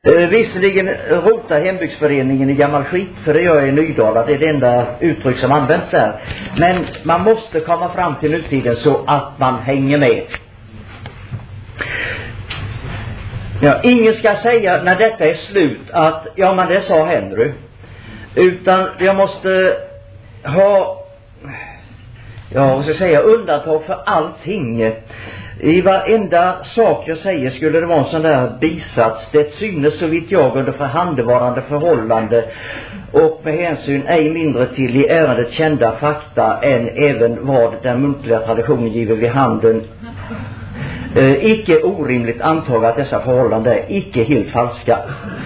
Visserligen rotar hembygdsföreningen i gammal skit, för det gör jag i Nydala, det är det enda uttryck som används där. Men man måste komma fram till nutiden så att man hänger med. Ja, ingen ska säga när detta är slut att ja, men det sa Henry, utan jag måste ha, ja, vad ska jag säga, undantag för allting. I varenda sak jag säger skulle det vara en sån där bisats: det synes så vitt jag under förhandevarande förhållande och med hänsyn ej mindre till i ärendet kända fakta än även vad den muntliga traditionen giver vid handen, icke orimligt antaga att dessa förhållanden är icke helt falska.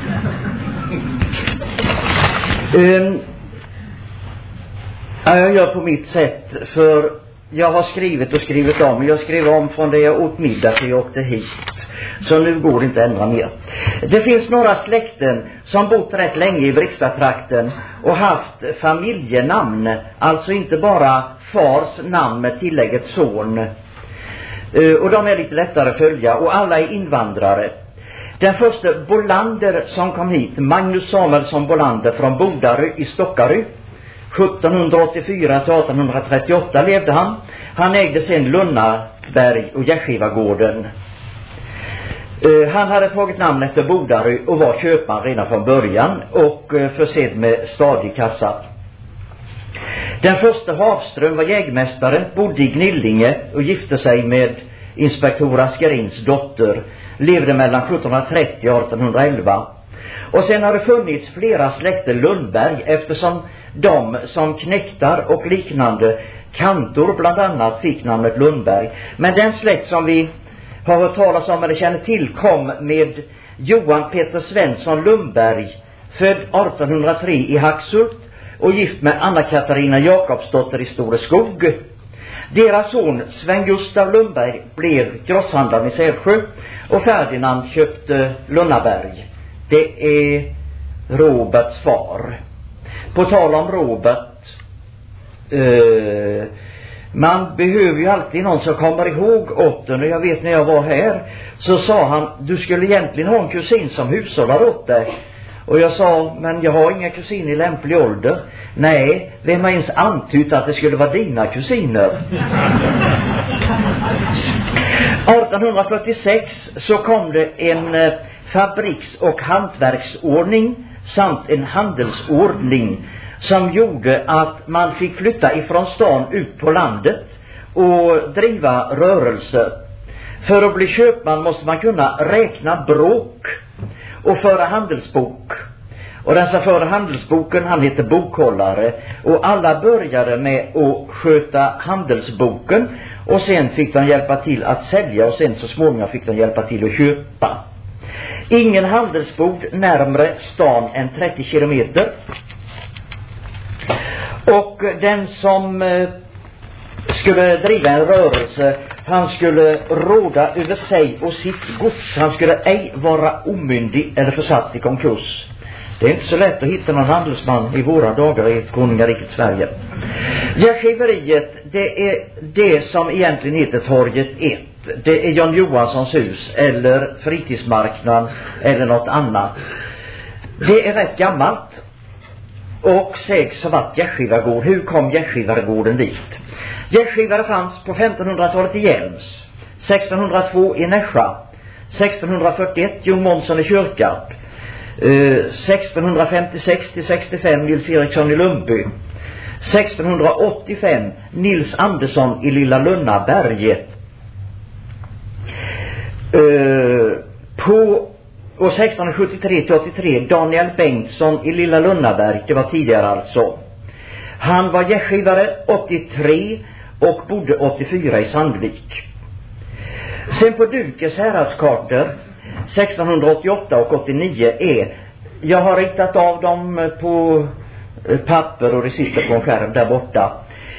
Jag gör på mitt sätt, för jag har skrivit om. Jag skrev om från det jag åt middag till jag åkte hit. Så nu går det inte att ändra mer. Det finns några släkten som bott rätt länge i Vrigstad-trakten och haft familjenamn. Alltså inte bara fars namn med tillägget son. Och de är lite lättare att följa, och alla är invandrare. Den första Bolander som kom hit, Magnus Samuelsson Bolander från Bodarö i Stockarö, 1784 till 1838 levde han. Han ägde sen Lunnaberg och Gärsgivagården. Han hade tagit namn efter Bodarö och var köpman redan från början och försedd med stadig kassa. Den första Havström var jägmästare, bodde i Gnillinge och gifte sig med inspektor Askerins dotter. Levde mellan 1730 och 1811. Och sen har det funnits flera släkter Lundberg, eftersom de som knäktar och liknande kantor bland annat fick namnet Lundberg. Men den släkt som vi har hört talas om eller känner till kom med Johan Peter Svensson Lundberg, född 1803 i Hacksult och gift med Anna-Katarina Jakobsdotter i Storeskog. Deras son Sven Gustav Lundberg blev grosshandlare i Sävsjö och Ferdinand köpte Lunnaberg. Det är Roberts far. På tal om Robert, man behöver ju alltid någon som kommer ihåg åtten. Och jag vet när jag var här så sa han: du skulle egentligen ha en kusin som hushållar åt dig. Och jag sa: men jag har inga kusin i lämplig ålder. Nej, vem har ens antytt att det skulle vara dina kusiner? 1846 så kom det en fabriks- och hantverksordning samt en handelsordning som gjorde att man fick flytta ifrån stan ut på landet och driva rörelse. För att bli köpman måste man kunna räkna bråk och föra handelsbok. Och den som förde handelsboken, han heter bokhållare. Och alla började med att sköta handelsboken, och sen fick de hjälpa till att sälja, och sen så småningom fick de hjälpa till att köpa. Ingen handelsbod närmare stan än 30 kilometer. Och den som skulle driva en rörelse, han skulle råda över sig och sitt gods. Han skulle ej vara omyndig eller försatt i konkurs. Det är inte så lätt att hitta någon handelsman i våra dagar i konungariket Sverige. Gärsgiveriet, det är det som egentligen heter Torget 1. Det är John Johanssons hus eller fritidsmarknaden eller något annat. Det är rätt gammalt och sägs ha varit Gärsgivagård. Hur kom Gärsgivagården dit? Gärsgivare fanns på 1500-talet i Jäms, 1602 i Nässjö, 1641 Jon Månsson i Kyrkarp, 1656-65 Nils Eriksson i Lundby, 1685 Nils Andersson i Lilla Lunnaberg, och 1673-83 Daniel Bengtsson i Lilla Lunnaberg. Det var tidigare alltså. Han var gästgivare 83 och bodde 84 i Sandvik. Sen på Dukes häradskartor 1688 och 89 jag har ritat av dem på papper och det sitter på en skärm där borta.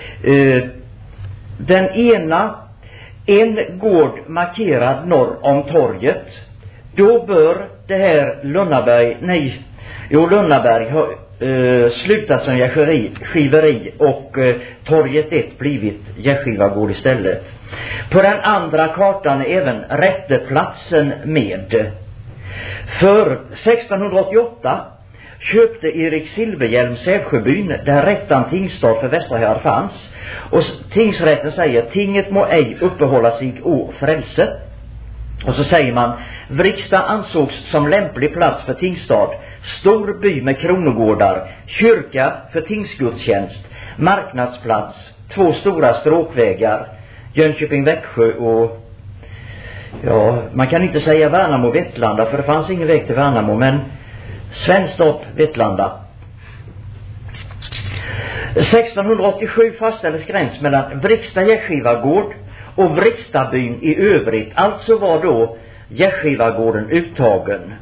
Den ena, en gård markerad norr om torget. Då bör det här Lunnaberg har slutat som gästgiveri och torget 1 blivit Gärsgivagård istället. På den andra kartan är även Rätteplatsen med. För 1688 köpte Erik Silverhjelm Sävsjöbyn, där rättan tingsstad för Västra Härad fanns, och tingsrätten säger: tinget må ej uppehålla sig å frälse. Och så säger man: Vrigstad ansågs som lämplig plats för tingsstad, stor by med kronogårdar, kyrka för tingsgudstjänst, marknadsplats, 2 stora stråkvägar, Jönköping-Växjö och man kan inte säga Värnamo-Vettlanda, för det fanns ingen väg till Värnamo, men Svennstorp-Vettlanda. 1687 fastställdes gräns mellan Vrigstad-Gärsskivargård och Vrigstadbyn i övrigt. Alltså var då Gärsskivargården uttagen.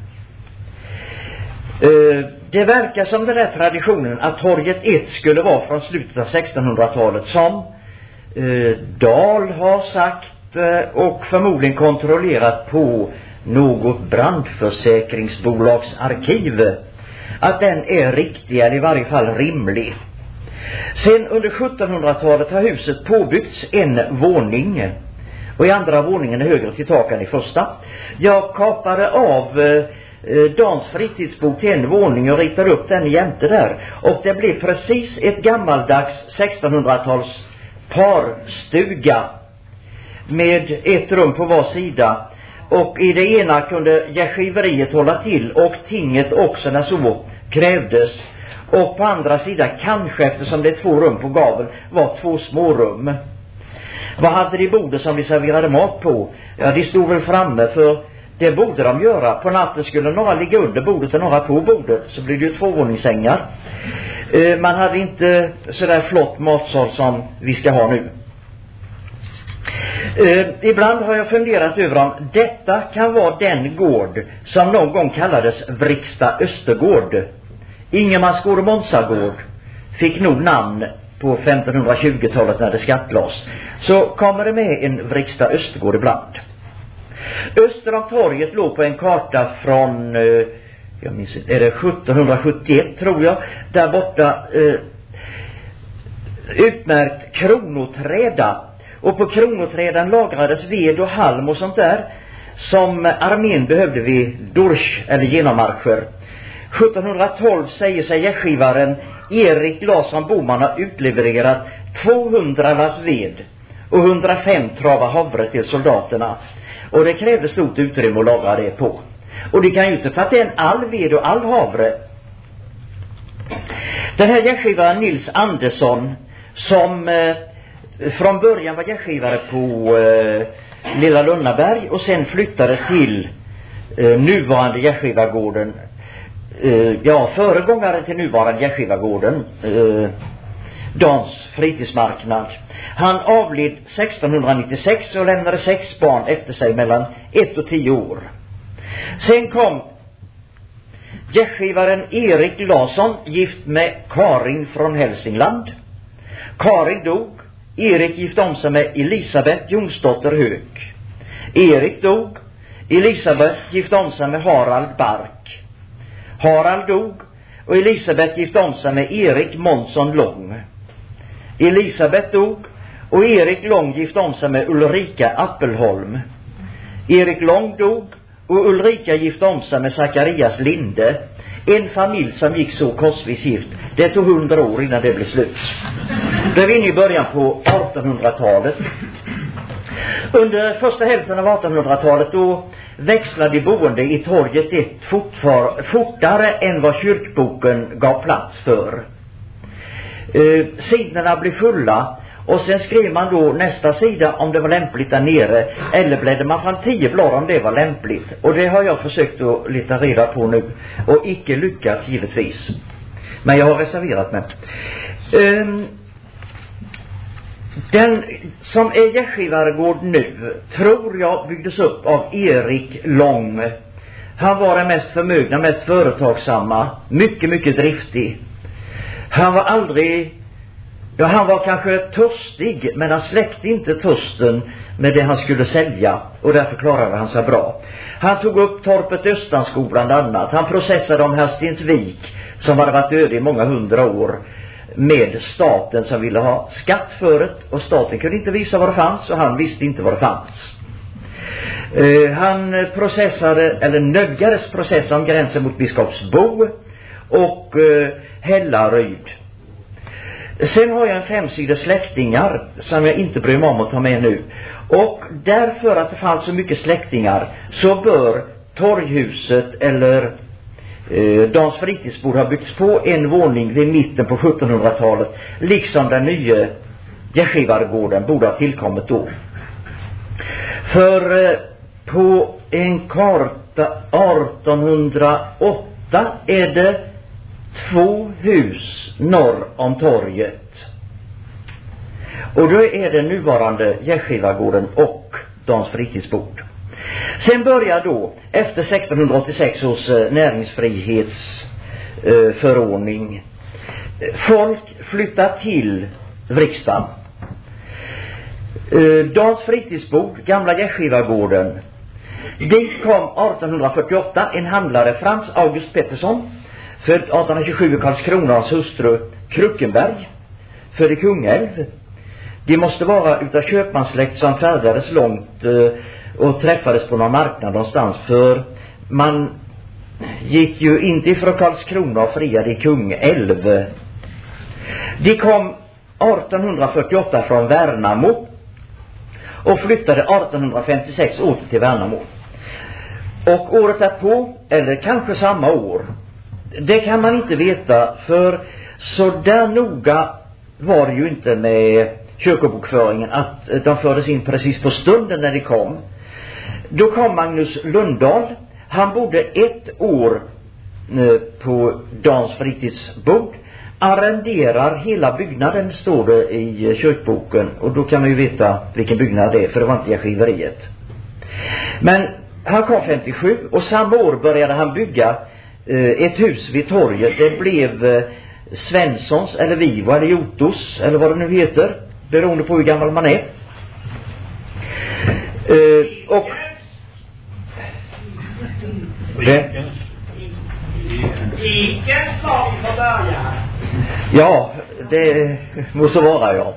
Det verkar som den där traditionen att torget 1 skulle vara från slutet av 1600-talet, som Dahl har sagt och förmodligen kontrollerat på något brandförsäkringsbolags arkiv, att den är riktig eller i varje fall rimlig. Sen under 1700-talet har huset påbyggts en våning, och i andra våningen är högre till taken i första. Jag kapade av Dans fritidsbok till en våning och ritade upp den jämte där, och det blev precis ett gammaldags 1600-tals parstuga med ett rum på var sida, och i det ena kunde gästgiveriet hålla till och tinget också när så krävdes, och på andra sidan, kanske eftersom det är 2 rum på gavel, var 2 små rum. Vad hade de bordet som vi serverade mat på? Ja, de stod väl framme, för det borde de göra. På natten skulle några ligga under bordet och några på bordet, så blir det ju 2-våningssängar. Man hade inte sådär flott matsal som vi ska ha nu. Ibland har jag funderat över om detta kan vara den gård som någon gång kallades Vrigstad Östergård. Ingemarsgård och Månsagård fick nog namn på 1520-talet när det skattlades. Så kommer det med en Vrigstad Östergård ibland. Öster om torget låg på en karta från jag minns inte, är det 1771 tror jag, där borta utmärkt kronoträda. Och på kronoträdan lagrades ved och halm och sånt där som armén behövde vid dorsch eller genommarscher. 1712 säger sig gästgivaren Erik Larsson Boman har utlevererat 200 lass ved och 105 trava havre till soldaterna. Och det krävde stort utrymme att lagra det på. Och det kan ju inte ta till all ved och all havre. Den här gästgivaren Nils Andersson, som från början var gästgivare på Lilla Lunnaberg och sen flyttade till nuvarande gästgivargården, föregångaren till nuvarande gästgivargården, Dans fritidsmarknad. Han avled 1696 och lämnade 6 barn efter sig mellan 1 och 10 år. Sen kom gästgivaren Erik Larsson, gift med Karin från Hälsingland. Karin dog. Erik gifte om sig med Elisabeth Jonsdotter Hög. Erik dog. Elisabeth gifte om sig med Harald Bark. Harald dog och Elisabeth gifte om sig med Erik Månsson Lång. Elisabeth dog och Erik Lång gifte om sig med Ulrika Appelholm. Erik Lång dog och Ulrika gifte om sig med Zacharias Linde. En familj som gick så korsvis gift. Det tog 100 år innan det blev slut. Då är vi inne i början på 1800-talet. Under första hälften av 1800-talet då växlade de boende i torget 1 fortare än vad kyrkboken gav plats för. Sidorna blev fulla och sen skrev man då nästa sida om det var lämpligt där nere, eller blädde man fram 10 blad om det var lämpligt. Och det har jag försökt att leta reda på nu och icke lyckats givetvis. Men jag har reserverat mig. Den som är gästgivargård nu tror jag byggdes upp av Erik Lång. Han var den mest förmögna, mest företagsamma, mycket driftig. Han var aldrig, han var kanske törstig, men han släckte inte törsten med det han skulle sälja, och därför klarade han sig bra. Han tog upp torpet Östanskog bland annat. Han processade om Herstensvik, som hade varit öde i många 100 år, med staten som ville ha skatt för det, och staten kunde inte visa vad det fanns och han visste inte vad det fanns. Han processade, eller nödgades processa om gränsen mot Biskopsbo och Hällaryd. Sen har jag en 5-sidig släktingar som jag inte bryr mig om att ta med nu. Och därför att det fanns så mycket släktingar så bör torghuset eller Dans fritidsbord ha byggts på en våning vid mitten på 1700-talet, liksom den nya Gärsgivargården borde ha tillkommit då. För på en karta 1808 är det 2 hus norr om torget. Och då är det nuvarande Gärsgivargården och Dans fritidsbord. Sen börjar då, efter 1686 års näringsfrihetsförordning, folk flyttar till riksdagen. Dans fritidsbord, gamla Gärsgivargården, dit kom 1848 en handlare, Frans August Pettersson, född 1827 i Karlskrona, hans hustru Kruckenberg, född i Kungälv. De måste vara utav köpmansläkt som färdades långt och träffades på någon marknad någonstans, för man gick ju inte ifrån Karlskrona och friade i Kungälv. De kom 1848 från Värnamo och flyttade 1856 åter till Värnamo. Och året därpå, eller kanske samma år, det kan man inte veta, för så där noga var det ju inte med kyrkobokföringen att de fördes in precis på stunden när de kom. Då kom Magnus Lundahl. Han bodde 1 år på Dans fritidsbord. Arrenderar hela byggnaden, står det i kyrkboken. Och då kan man ju veta vilken byggnad det är, för det var inte Gärsgiveriet. Men han kom 57 och samma år började han bygga ett hus vid torget. Det blev Svenssons eller Vivo eller Jotos eller vad det nu heter, beroende på hur gammal man är. Och det ja, det måste vara, ja.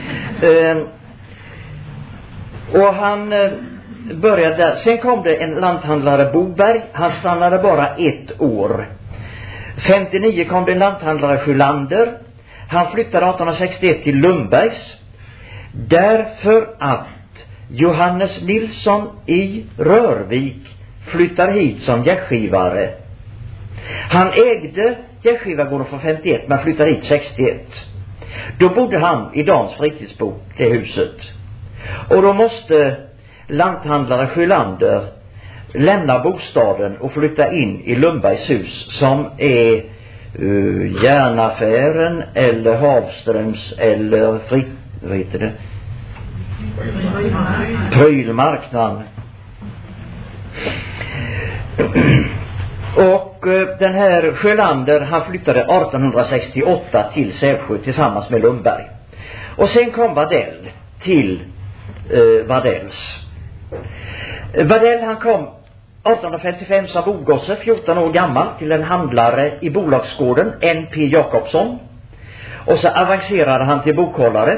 Och han började där. Sen kom det en lanthandlare, Boberg. Han stannade bara 1 år. 59 kom det en lanthandlare, Sjölander. Han flyttade 1861 till Lundbergs, därför att Johannes Nilsson i Rörvik flyttar hit som gästgivare. Han ägde Gärsgivargården från 51 men flyttade hit 61. Då bodde han i Dans fritidsbord, det huset. Och då måste lanthandlare Sjölander lämna bostaden och flytta in i Lundbergs hus, som är Järnaffären eller Havströms eller vad heter det? Prylmarknaden. Och den här Sjölander, han flyttade 1868 till Sävsjö tillsammans med Lundberg. Och sen kom Wadell till Wadells. Wadell, han kom 1855 som bogosse, 14 år gammal, till en handlare i bolagsgården, N.P. Jakobsson. Och så avancerade han till bokhållare.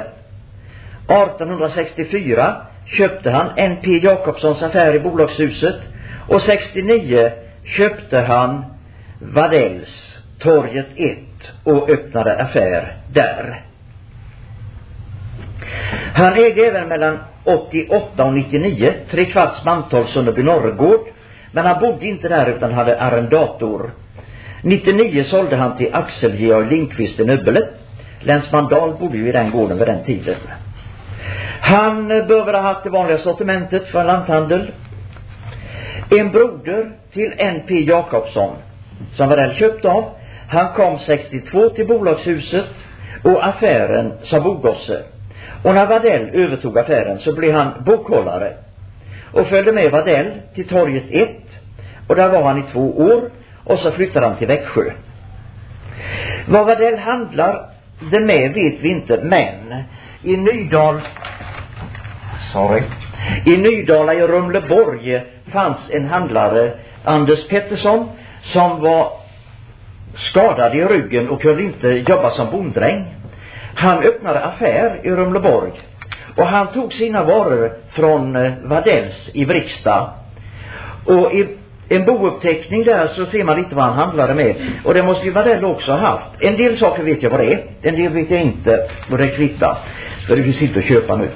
1864 köpte han N.P. Jakobssons affär i bolagshuset. Och 69 köpte han Wadells torget 1 och öppnade affär där. Han ägde även mellan 88 och 99 3/4 mantal Sunneby Norrgård, men han bodde inte där utan hade arrendator. 99 sålde han till Axel Georg Lindqvist i Nöbbele. Länsman Dahl bodde ju i den gården vid den tiden. Han bör ha haft det vanliga sortimentet för en lanthandel. En broder till N.P. Jakobsson som Wadell köpt av, han kom 62 till bolagshuset och affären som bogosse. Och när Wadell övertog affären så blev han bokhållare och följde med Wadell till torget 1, och där var han i 2 år, och så flyttade han till Växjö. Vad Wadell handlar det med vet vi inte, men i Nydala i Rumleborg fanns en handlare, Anders Pettersson, som var skadad i ryggen och kunde inte jobba som bonddräng. Han öppnade affär i Rumleborg Och han tog sina varor från Wadells i Vrigstad. Och i en bouppteckning där så ser man lite vad han handlade med. Och det måste ju Wadell också ha haft. En del saker vet jag vad det är. En del vet jag inte vad det kvittar. För det finns inte att köpa nu.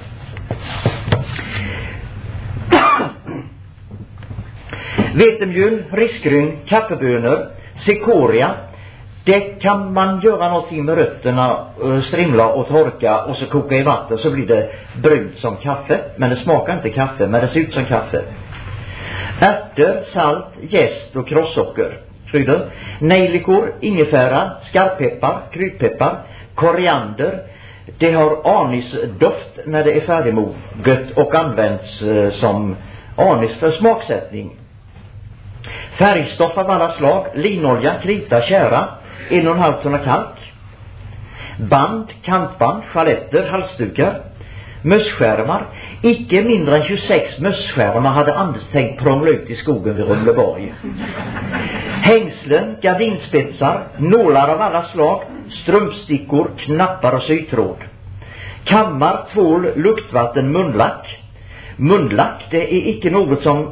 Vetemjöl, risgryn, kaffebönor, cikoria. Det kan man göra någonting med rötterna, strimla och torka och så koka i vatten, så blir det brunt som kaffe. Men det smakar inte kaffe, men det ser ut som kaffe. Ärtor, salt, jäst och krossocker. Kryddor. Nejlikor, ingefära, skarppeppar, kryddpeppar, koriander. Det har anisdoft när det är färdigmoget och används som anis för smaksättning. Färgstoff av alla slag, linolja, krita, kära, 1,5 tunna kalk. Band, kantband, chaletter, halsdukar. Mösskärmar. Icke mindre än 26 mösskärmar hade Anders tänkt prångla ut i skogen vid Rumleborg. Hängslen, gardinspetsar, nålar av alla slag, strumpstickor, knappar och sytråd. Kammar, tvål, luktvatten, munlack. Munlack, det är icke något som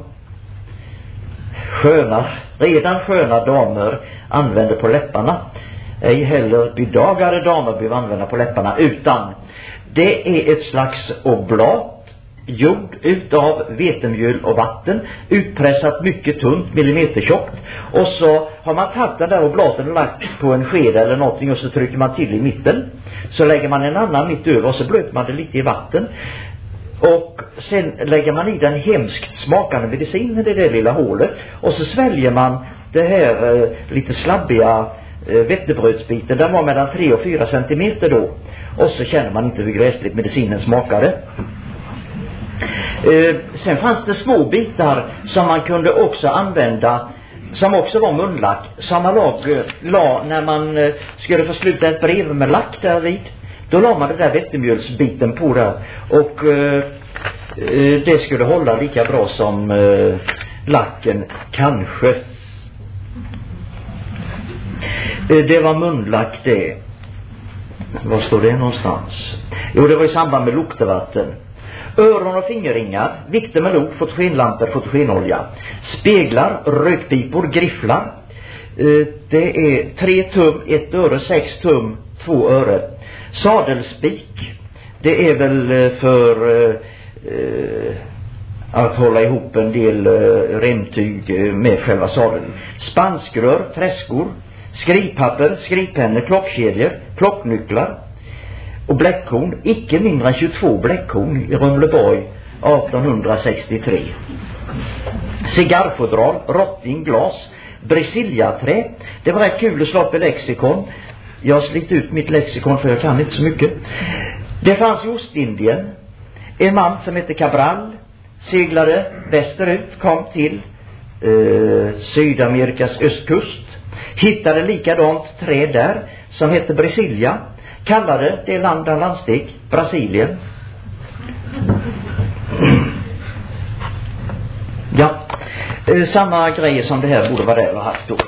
redan sköna damer använder på läpparna. Ej heller bedagade damer behöver använda på läpparna, utan det är ett slags oblat gjord utav vetemjöl och vatten, utpressat mycket tunt, millimetertjockt. Och så har man tagit den där oblaten och lagt på en sked eller någonting, och så trycker man till i mitten. Så lägger man en annan mitt över och så blöter man det lite i vatten. Och sen lägger man i den hemskt smakande medicin i det lilla hålet. Och så sväljer man det här lite slabbiga vettebrödsbiten. Den var mellan 3 och 4 centimeter då. Och så känner man inte hur gräsligt medicinen smakade. Sen fanns det små bitar som man kunde också använda, som också var munlack. Samma la när man skulle få sluta ett brev med lack där vid. Då la man det där vetemjölsbiten på där. Och det skulle hålla lika bra som lacken kanske. Det var munlack det. Var står det någonstans? Jo, det var i samband med luktevatten. Öron och fingerringar, vikter med lok, fotogenlampor, fotogenolja. Speglar, rökpipor, grifflar. Det är 3 tum, 1 öre, 6 tum, 2 öre. Sadelspik, det är väl för att hålla ihop en del remtyg med själva sadeln. Spanskrör, träskor, skrivpapper, skrivpennor, klockkedjor, klocknycklar och bläckkorn. Icke mindre än 22 bläckkorn i Rumleborg 1863. Cigarrfodral, rotting, glas, brisilljaträ. Det var rätt kul att slå upp i lexikon. Jag har slitit ut mitt lexikon för jag kan inte så mycket. Det fanns i Ostindien en man som heter Cabral, seglade västerut, kom till Sydamerikas östkust, hittade likadant träd där som hette Brasilia, kallade det land där landsteg Brasilien. Ja, samma grejer som det här borde vara där och haft då.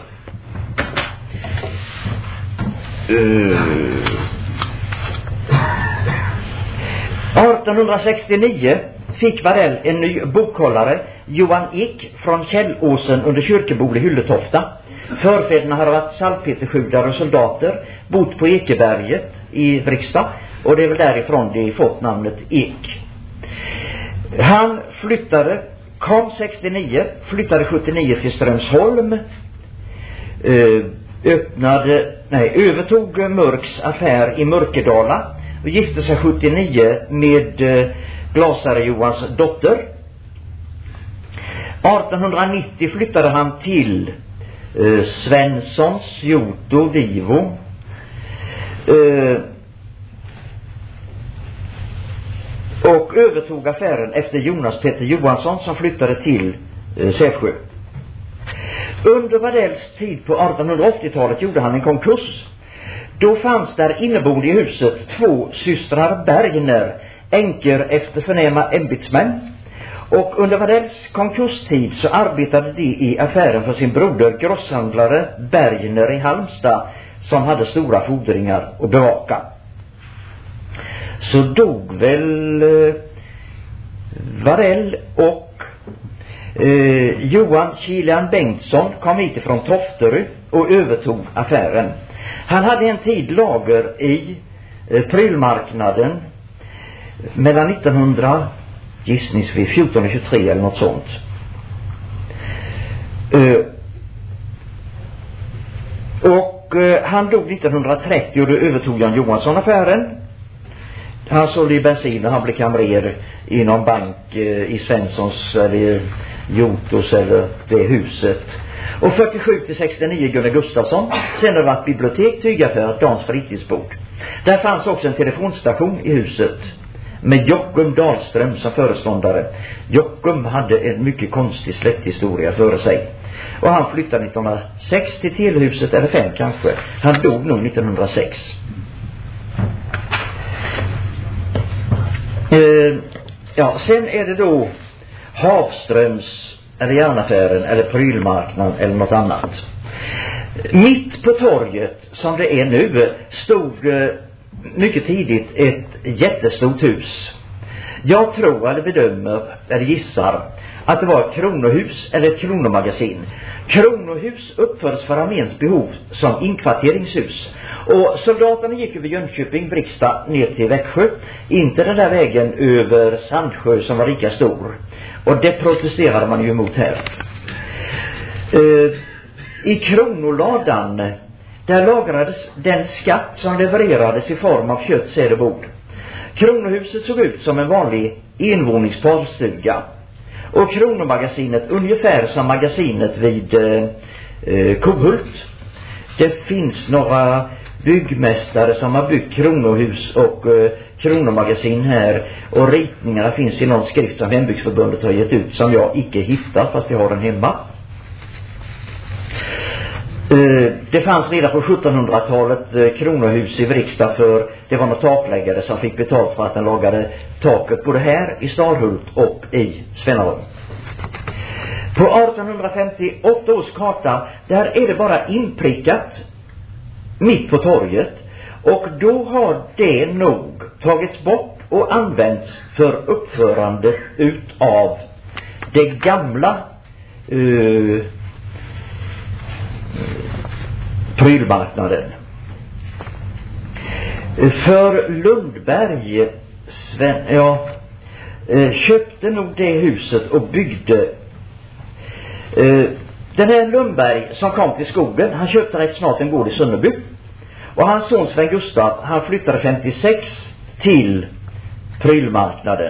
1869 fick Wadell en ny bokhållare, Johan Ek från Källåsen under Kyrkebol i Hylletofta. Förfäderna hade varit salpeterskjudare och soldater, bott på Ekeberget i Vrigstad, och det är väl därifrån de fått namnet Ek. Han kom 69, flyttade 79 till Strömsholm, övertog Mörks affär i Mörkedala och gifte sig 79 med glasare Johans dotter. 1890 flyttade han till Svenssons Joto Vivo, och övertog affären efter Jonas Petter Johansson som flyttade till Sävsjö. Under Wadells tid på 1880-talet gjorde han en konkurs. Då fanns där inneboende i huset 2 systrar Bergner, änkor efter förnäma ämbetsmän. Och under Wadells konkurstid så arbetade de i affären för sin broder grosshandlare Bergner i Halmstad, som hade stora fordringar att bevaka. så dog väl Varell och Johan Kilian Bengtsson kom hit från Tofterud och övertog affären. Han hade en tid lager i prylmarknaden mellan 14 och 23 eller något sånt. Han dog 1930 och då övertog Jan Johansson affären. Han sålde i bensin och han blev kamrer i någon bank i Svenssons eller Jotos eller det huset. Och 47 till 69 Gunnar Gustafsson. Sen har det varit bibliotek, tygaffär, Dans fritidsbord. Där fanns också en telefonstation i huset med Jockum Dahlström som föreståndare. Jockum hade en mycket konstig släkthistoria före sig. Och han flyttade 1906 till Telehuset, eller 5 kanske. Han dog nog 1906. Sen är det då Havströms eller järnaffären eller prylmarknaden eller något annat. Mitt på torget som det är nu stod mycket tidigt ett jättestort hus. Jag tror eller bedömer eller gissar att det var ett kronohus eller ett kronomagasin. Kronohus uppfördes för arméns behov som inkvarteringshus. Och soldaterna gick över Jönköping, Briksta ner till Växjö. Inte den där vägen över Sandsjö som var lika stor. Och det protesterade man ju emot här. I kronoladan där lagrades den skatt som levererades i form av kött, säd och bord. Kronohuset såg ut som en vanlig envåningsparstuga. Och kronomagasinet ungefär som magasinet vid Kohult. Det finns några byggmästare som har byggt kronohus och kronomagasin här. Och ritningarna finns i någon skrift som Hembygdsförbundet har gett ut som jag icke hittar fast jag har den hemma. Det fanns redan på 1700-talet kronohus i Vriksta för det var några takläggare som fick betalt för att den lagade taket både här i Starhult och i Svennaholm. På 1858 års karta där är det bara inprickat mitt på torget och då har det nog tagits bort och använts för uppförandet utav det gamla prylmarknaden. För Lundberg köpte nog det huset och byggde. Den här Lundberg som kom till skogen, han köpte rätt snart en gård i Sunnerby. Och hans son Sven Gustav, han flyttade 56 till prylmarknaden.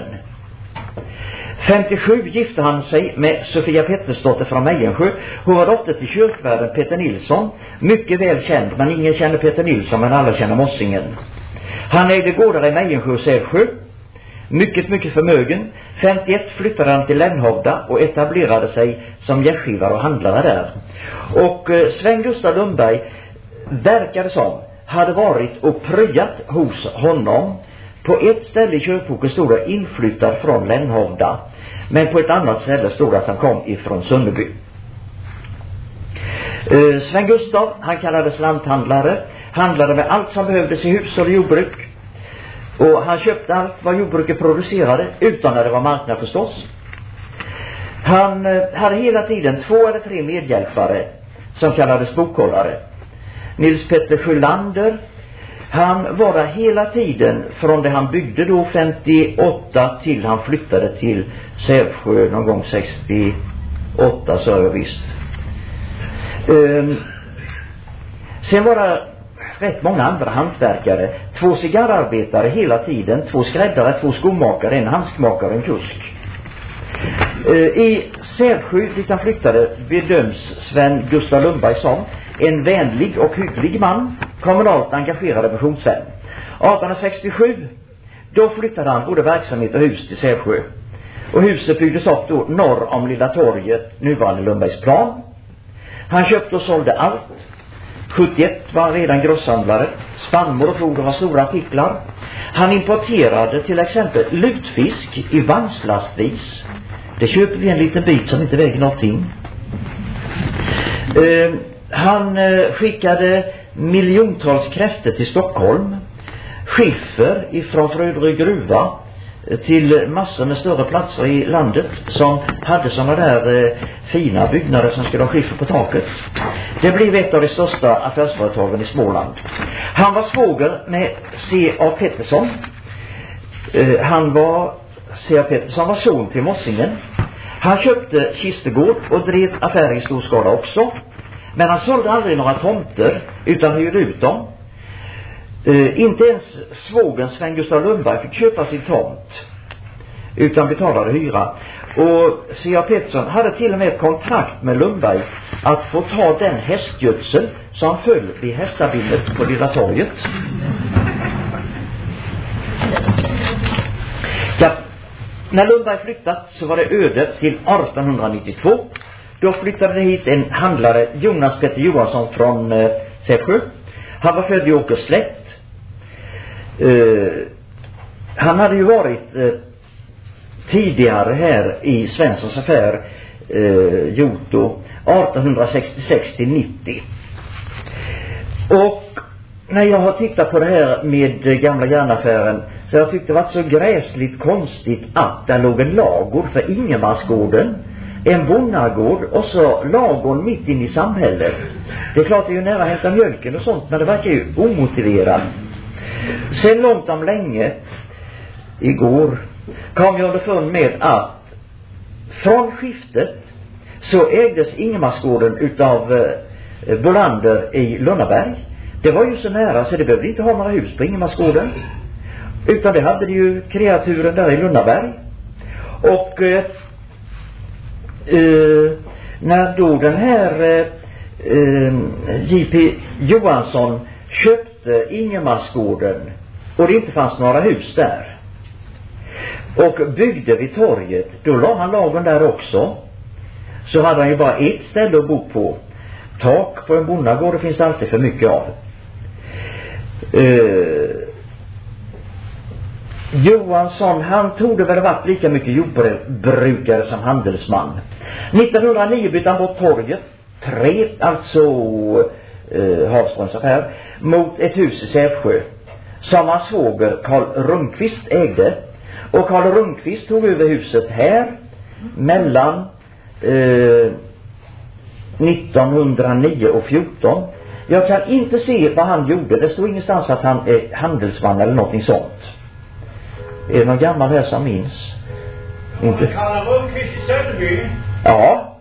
57 gifte han sig med Sofia Pettersdotter från Mejensjö. Hon var dotter till kyrkvärden Peter Nilsson. Mycket väl känd, men ingen känner Peter Nilsson, men alla känner Mossingen. Han ägde gårdar i Mejensjö och Sävsjö. Mycket förmögen. 51 flyttade han till Lännhovda och etablerade sig som gästgivare och handlare där. Och Sven Gustav Lundberg verkade som hade varit och pröjat hos honom. På ett ställe i kyrkboken stod det inflyttad från Lännhovda. Men på ett annat ställe stod det att han kom ifrån Sunnerby. Sven Gustav, han kallades lanthandlare. Handlade med allt som behövdes i hus och jordbruk. Och han köpte allt vad jordbruket producerade utan när det var marknad förstås. Han hade hela tiden 2 eller 3 medhjälpare som kallades bokhållare. Nils Petter Sjölander, han var där hela tiden från det han byggde då 58 till han flyttade till Sävsjö någon gång 68 så jag visst. Sen var det rätt många andra hantverkare. 2 cigarrarbetare hela tiden, 2 skräddare, 2 skomakare, en handskmakare och en kusk. I Sävsjö dit han flyttade bedöms Sven Gustav Lundberg som en vänlig och hygglig man, kommunalt engagerad missionsvän. 1867 då flyttade han både verksamhet och hus till Sävsjö. Och huset byggdes upp då norr om Lilla torget, nuvarande Lundbergsplan. Han köpte och sålde allt. 71 var redan grosshandlare. Spannmål och foder var stora artiklar. Han importerade till exempel lutfisk i vagnslastvis. Det köper vi en liten bit som inte väger någonting. Han skickade miljontals kräftor till Stockholm. skiffer ifrån Fröderö gruva till massor med större platser i landet som hade sådana där fina byggnader som skulle ha skiffer på taket. Det blev ett av de största affärsföretagen i Småland. Han var svåger med C.A. Pettersson. C.A. Pettersson var son till Mossingen. Han köpte Kistegård och drev affärer i stor skala också. Men han sålde aldrig några tomter utan hyrde ut dem. Inte ens svågen Sven Gustav Lundberg fick köpa sin tomt utan betalade hyra. Och C.A. Pettersson hade till och med ett kontrakt med Lundberg att få ta den hästgödsel som föll vid hästabindet på Lilla torget. Ja, när Lundberg flyttat så var det öde till 1892. Då flyttade det hit en handlare, Jonas Petter Johansson från Sävsjö. Han var född i Åkerslätt. Han hade ju varit tidigare här i Svenssons affär Joto 1866-90. Och när jag har tittat på det här med gamla järnaffären så jag tyckte det var så gräsligt konstigt att där låg en lagård för Ingemarsgården, en bonnagård och så lagården mitt in i samhället. Det är klart det är ju nära att hämta mjölken och sånt, men det verkar ju omotiverat. Sen långt om länge igår kom jag underfund med att från skiftet så ägdes Ingemarsgården utav Bolander i Lundaberg. Det var ju så nära så det behövde inte ha några hus på Ingemarsgården, utan det hade ju kreaturen där i Lundaberg. Och när då den här J.P. Johansson köpte Ingemarsgården och det inte fanns några hus där och byggde vid torget, då la han lagen där också. Så hade han ju bara ett ställe att bo på. Tak på en bonnagård, det finns det alltid för mycket av. Johansson, han tog det väl varit lika mycket jordbrukare som handelsman. 1909 bytte han bort torget 3, alltså Hafströms affär, mot ett hus i Sävsjö som hans svåger Karl Rundqvist ägde. Och Karl Rundqvist tog över huset här mellan 1909 och 14. Jag kan inte se vad han gjorde. Det står ingenstans att han är handelsman eller någonting sånt. Är det någon gammal här som minns? Inte. Karl Rundqvist i Söderby? Ja.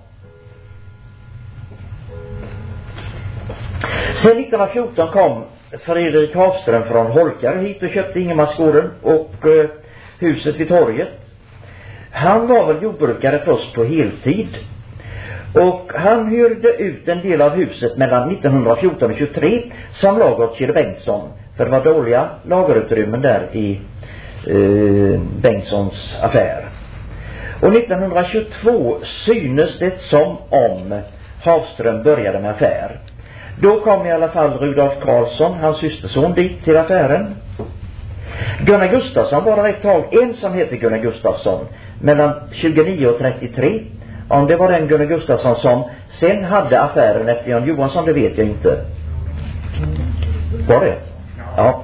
Sen 1914 kom Fredrik Hafström från Holkar hit och köpte Ingemarsgården och huset vid torget. Han var väl jordbrukare först på heltid. Och han hyrde ut en del av huset mellan 1914 och 23 som lager åt Kjell Bengtsson. För det var dåliga lagerutrymmen där i Bengtssons affär. Och 1922 synes det som om Hafström började med affär. Då kom i alla fall Rudolf Karlsson, hans systerson, dit till affären. Gunnar Gustafsson var där ett tag, en som heter Gunnar Gustafsson, mellan 29 och 33. Om det var den Gunnar Gustafsson som sen hade affären efter Jan Johansson, det vet jag inte. Var det? Ja.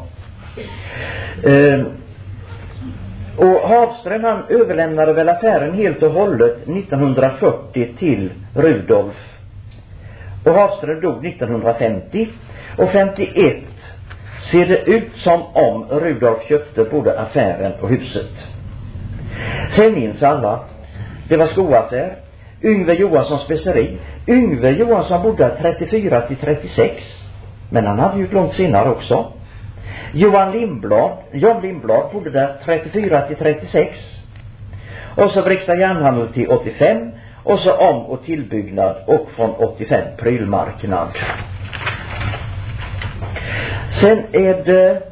Och Hafström, han överlämnade väl affären helt och hållet 1940 till Rudolf. Och Hafström dog 1950. Och 51 ser det ut som om Rudolf köpte både affären och huset. Sen minns alla, det var skoaffär. Yngve Johanssons speceri. Yngve Johansson bodde 34 till 36. Men han hade ju ett långt senare också. John Lindblad bodde där 34 till 36. Och så Brigstad Järnhandel till 85. Och så om- och tillbyggnad och från 85 prylmarknad. Sen är det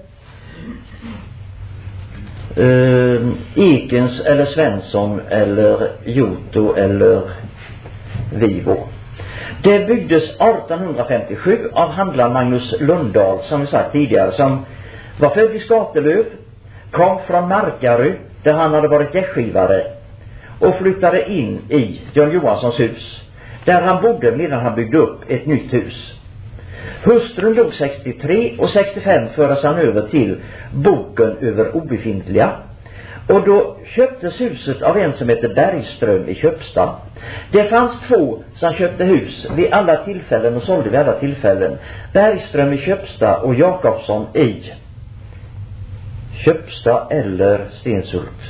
Ekens eller Svensson eller Joto eller Vivo. Det byggdes 1857 av handlaren Magnus Lundahl, som vi sagt tidigare, som var född i Skatelöv, kom från Markarö där han hade varit gästgivare och flyttade in i Jan Johanssons hus där han bodde medan han byggde upp ett nytt hus. Hustrun dog 63 och 65 fördes han över till boken över obefintliga. Och då köptes huset av en som heter Bergström i Köpsta. Det fanns två som köpte hus vid alla tillfällen och sålde vid alla tillfällen. Bergström i Köpsta och Jakobsson i Köpsta eller Stenshult.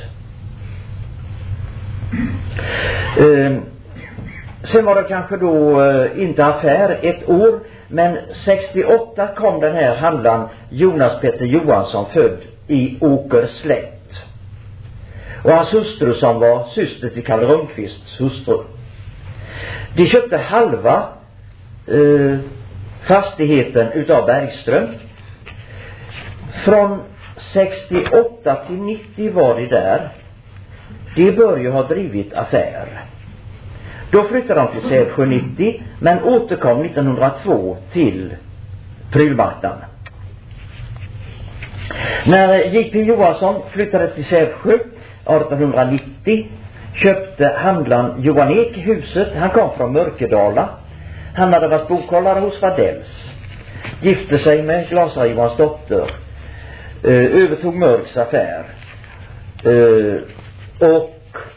Sen var det kanske då inte affär ett år, men 68 kom den här handlaren Jonas Petter Johansson, född i Åkerslätt. Och hans hustru som var syster till Karl Rundqvists hustru. De köpte halva fastigheten utav Bergström. Från 68 till 90 var det där. De bör ju ha drivit affär. Då flyttade de till Sävsjö 90, men återkom 1902 till prylmarknaden. När J.P. Johansson flyttade till Sävsjö 1890 köpte handlaren Johan Ek huset. Han kom från Mörkedala. Han hade varit bokhållare hos Fadells. Gifte sig med glasarivans dotter. Övertog Mörks affär. Och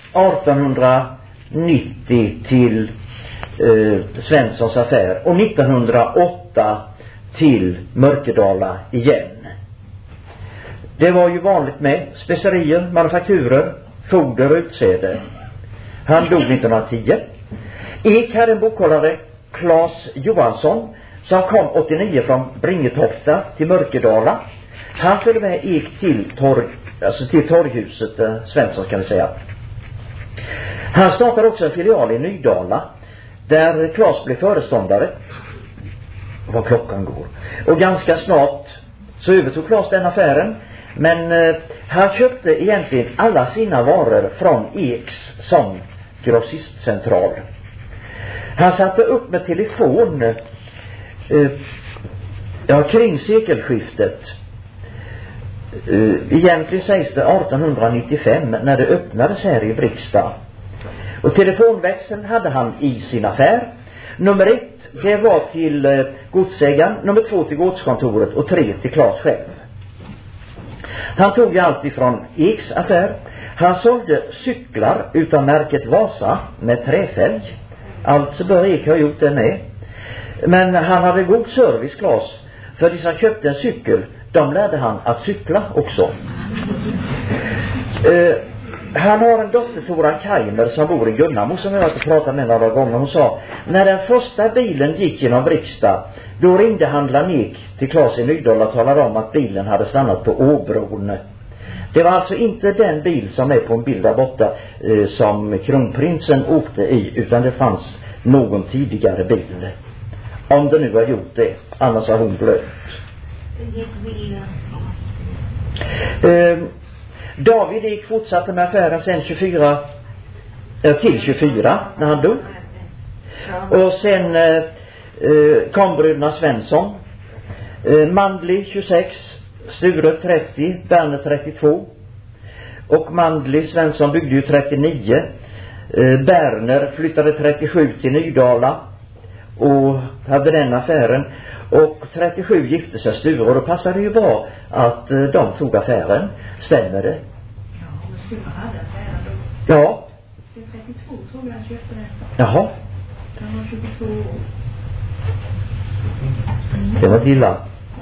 1890 till Svenssons affär. Och 1908 till Mörkedala igen. Det var ju vanligt med specerier, manufakturer, foder och utsäde. Han dog 1910. Ek hade en bokhållare, Claes Johansson, som kom 89 från Bringetofta till Mörkedala. Han följde med Ek till torghuset, Svensson kan vi säga. Han startade också en filial i Nydala, där Claes blev föreståndare. Vad klockan går. Och ganska snart så övertog Claes den affären. Men han köpte egentligen alla sina varor från Eks som grossistcentral. Han satte upp med telefon kring sekelskiftet. Egentligen sägs det 1895 när det öppnades här i Briksta. Och telefonväxeln hade han i sin affär. Nummer 1, det var till godsägaren. Nummer 2 till godskontoret. Och 3 till Claes själv. Han tog allt ifrån Eks affär. Han sålde cyklar utan märket Vasa med träfälg. Alltså bör Ek ha gjort det med. Men han hade god service, Claes. För de som köpte en cykel, de lärde han att cykla också. Han har en dotter, Tora Kaimer, som bor i Gunnamo, som jag har pratat med några gånger. Hon sa, när den första bilen gick genom Briksta, då ringde handlaren Ek till Claes i Nydala och talade om att bilen hade stannat på Åbron. Det var alltså inte den bil som är på en bild där borta som kronprinsen åkte i, utan det fanns någon tidigare bil. Om det nu har gjort det, annars har hon blöt. David Ek fortsatte med affären sen 24 till 24 när han dog. Och sen kom bröderna Svensson. Mandli 26, Sture 30, Berner 32. Och Mandli Svensson byggde ju 39. Berner flyttade 37 till Nydala och hade den affären. Och 37 gifte sig Sture, och då passade det ju bra att de tog affären. Stämmer det? Ja, men Sture hade affären då. Ja. Det är 32 tror jag han köpte den. Jaha. Han var 22 år. Det var illa.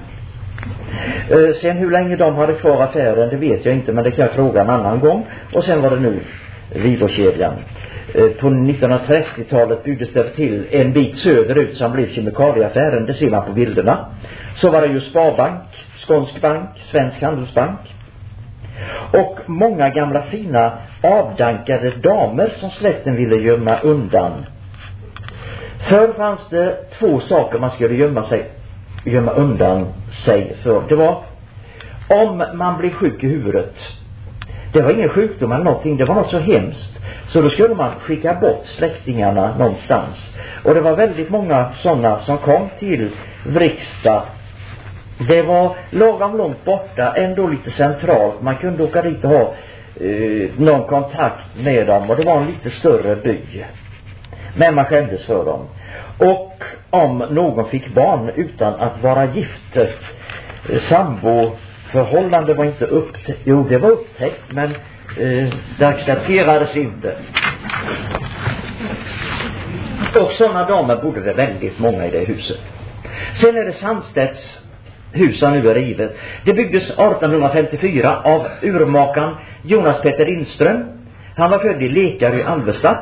Sen hur länge de hade kvar affären, det vet jag inte, men det kan jag fråga en annan gång. Och sen var det nu Vidokedjan. På 1930-talet byggdes det till en bit söderut som blev kemikalieaffären. Det ser man på bilderna. Så var det ju Sparbank, Skånsk bank, Svensk handelsbank. Och många gamla fina avdankade damer som släkten ville gömma undan. Förr fanns det 2 saker man skulle gömma undan sig för. Det var om man blev sjuk i huvudet. Det var ingen sjukdom eller någonting, det var något så hemskt. Så då skulle man skicka bort släktingarna någonstans. Och det var väldigt många sådana som kom till Vriksta. Det var lagom långt borta, ändå lite centralt. Man kunde åka dit och ha någon kontakt med dem. Och det var en lite större by. Men man skämdes för dem. Och om någon fick barn utan att vara gift, samboförhållande var inte upptäckt. Jo, det var upptäckt, men det accepterades inte. Och sådana damer bodde det väldigt många i det huset. Sen är det Sandstedts hus som nu är rivet. Det byggdes 1854 av urmakaren Jonas Petter Lindström. Han var född i Lekar i Alvesta.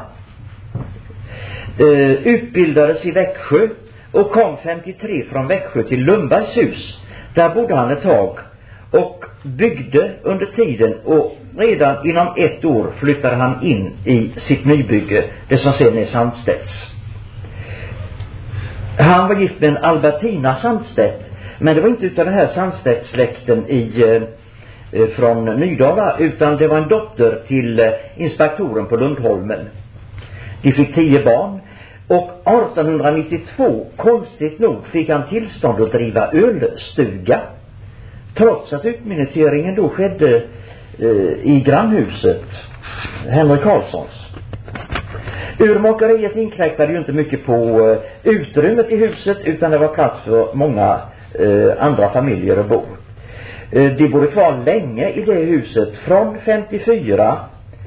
Utbildades i Växjö och kom 53 från Växjö till Lundbergs hus. Där bodde han ett tag och byggde under tiden, och redan inom 1 år flyttade han in i sitt nybygge, det som sen är Sandstedts. Han var gift med en Albertina Sandstedt, men det var inte utav den här Sandstedts-släkten från Nydala, utan det var en dotter till inspektoren på Lundholmen. De fick 10 barn, och 1892, konstigt nog, fick han tillstånd att driva ölstuga, trots att utminuteringen då skedde i grannhuset, Henrik Karlssons. Urmakariet inkräktade ju inte mycket på utrymmet i huset, utan det var plats för många andra familjer att bo. De bodde kvar länge i det huset, från 54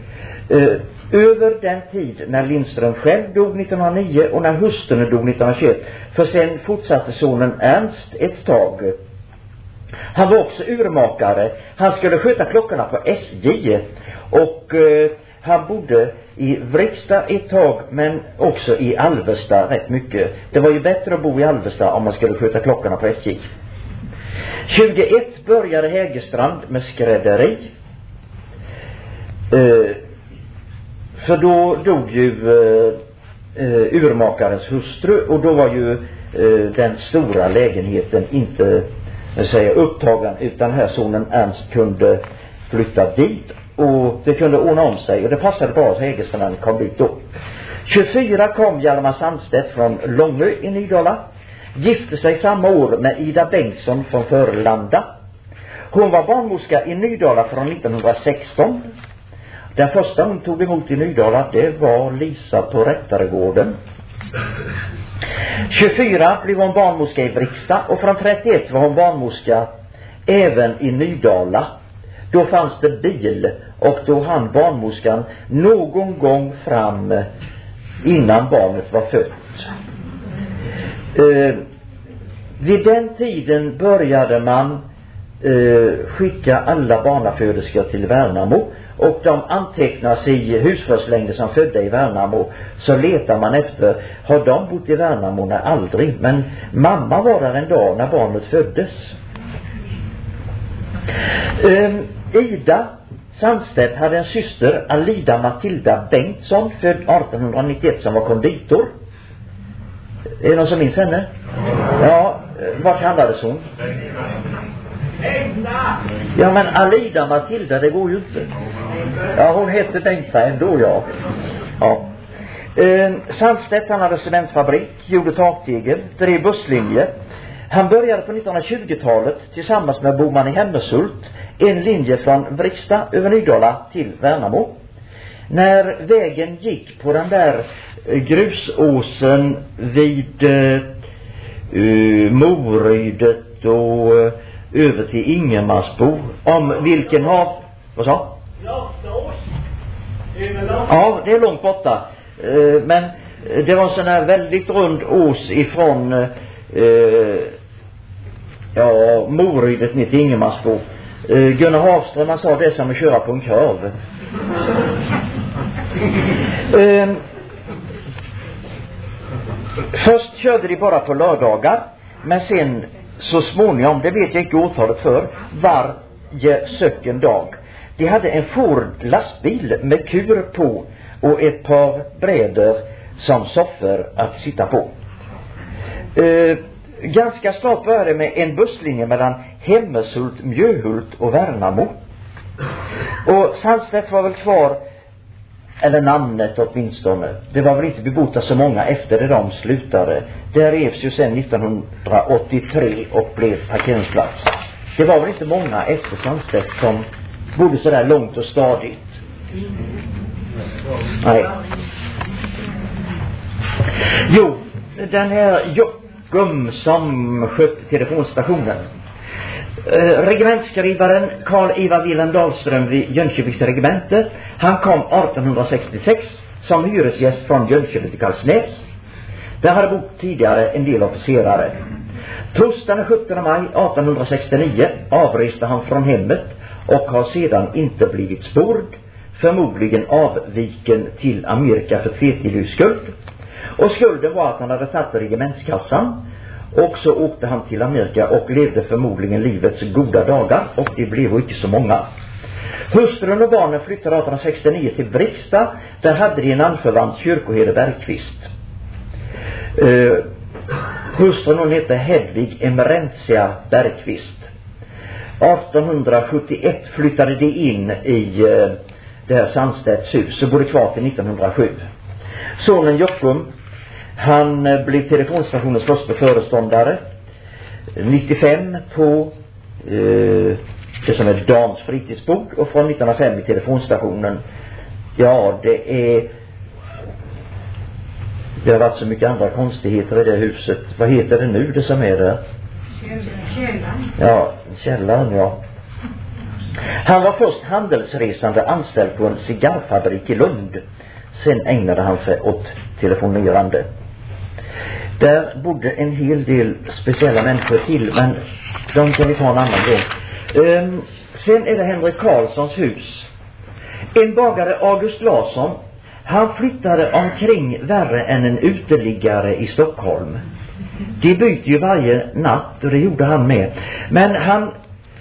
över den tid när Lindström själv dog 1909 och när hustrun dog 1921. För sen fortsatte sonen Ernst ett tag. Han var också urmakare. Han skulle sköta klockorna på SJ, och han bodde i Vrigstad ett tag, men också i Alvesta rätt mycket. Det var ju bättre att bo i Alvesta om man skulle sköta klockorna på SJ. 21 började Hägerstrand med skrädderi. För då dog ju urmakarens hustru, och då var ju den stora lägenheten inte upptagen, utan här sonen Ernst kunde flytta dit, och det kunde ordna om sig, och det passade bra att Hägerstrand kom dit då. 24 kom Hjalmar Sandstedt från Långö i Nydala. Gifte sig samma år med Ida Bengtsson från Förlanda. Hon var barnmorska i Nydala från 1916. Den första hon tog emot i Nydala, det var Lisa på Rättaregården. 24 blev hon barnmorska i Vrigstad, och från 31 var hon barnmorska även i Nydala. Då fanns det bil, och då hann barnmorskan någon gång fram innan barnet var fött. Vid den tiden började man skicka alla barnaföderskor till Värnamo, och de antecknas i husförslängder som födda i Värnamo. Så letar man efter, har de bott i Värnamo? Nej, aldrig. Men mamma var där en dag när barnet föddes. Ida Sandstedt hade en syster, Alida Matilda Bengtsson, född 1891, som var konditor. Är det någon som minns henne? Ja, vad kallades hon? Ja, men Alida Matilda, det går ju inte. Ja, hon hette Bengta ändå, ja. Sandstedt, han hade cementfabrik, gjorde taktegel, drev busslinje. Han började på 1920-talet tillsammans med Boman i Hemmershult en linje från Vrigstad över Nydala till Värnamo. När vägen gick på den där grusåsen vid Morydet och över till Ingemarsbo, om vilken har... Vad sa? Ja, det är långt borta. Men det var en sån här väldigt rund ås ifrån Morydet ner till Ingemarsbo. Gunnar Havström, han sa det som att köra på en kurv. Först körde de bara på lördagar, men sen så småningom, det vet jag inte årtalet för, varje söken dag. De hade en Ford lastbil med kur på och ett par brädor som soffor att sitta på. Ganska snart började med en busslinje mellan Hemmershult, Mjöhult och Värnamo. Och Sandstedt var väl kvar, eller namnet åtminstone. Det var väl inte bebota så många efter det de slutade. Det revs ju sen 1983 och blev parkeringsplats. Det var väl inte många efter Sandstedt som bodde så där långt och stadigt. Nej. Jo, den här Jockum som skötte telefonstationen. Regementsskrivaren Carl-Ivar Wilhelm Dahlström vid Jönköpings regemente. Han kom 1866 som hyresgäst från Jönköping till Karlsnäs. Där hade bott tidigare en del officerare. Torsdagen den 17 maj 1869 avreste han från hemmet och har sedan inte blivit spord, förmodligen avviken till Amerika för tvetilhusskuld. Och skulden var att han hade tagit regementskassan, och så åkte han till Amerika och levde förmodligen livets goda dagar, och det blev inte så många. Hustrun och barnen flyttade 1869 till Brixta. Där hade de en anförvant, kyrkoherde Bergqvist. Hustrun, hon hette Hedvig Emerentia Bergqvist. 1871 flyttade de in i det här Sandstedts hus och bodde kvar till 1907. Sonen Jockum, han blev telefonstationens första föreståndare 95 på det som är Dans fritidsbord, och från 1905 i telefonstationen. Ja, det har varit så mycket andra konstigheter i det huset. Vad heter det nu, det som är där? Källan. Ja, källaren, ja. Han var först handelsresande anställd på en cigarrfabrik i Lund. Sen ägnade han sig åt telefonerande. Där bodde en hel del speciella människor till, men de kan vi ta en annan gång. Sen är det Henrik Karlssons hus. En bagare, August Larsson, han flyttade omkring värre än en uteliggare i Stockholm. De byter ju varje natt, och det gjorde han med. Men han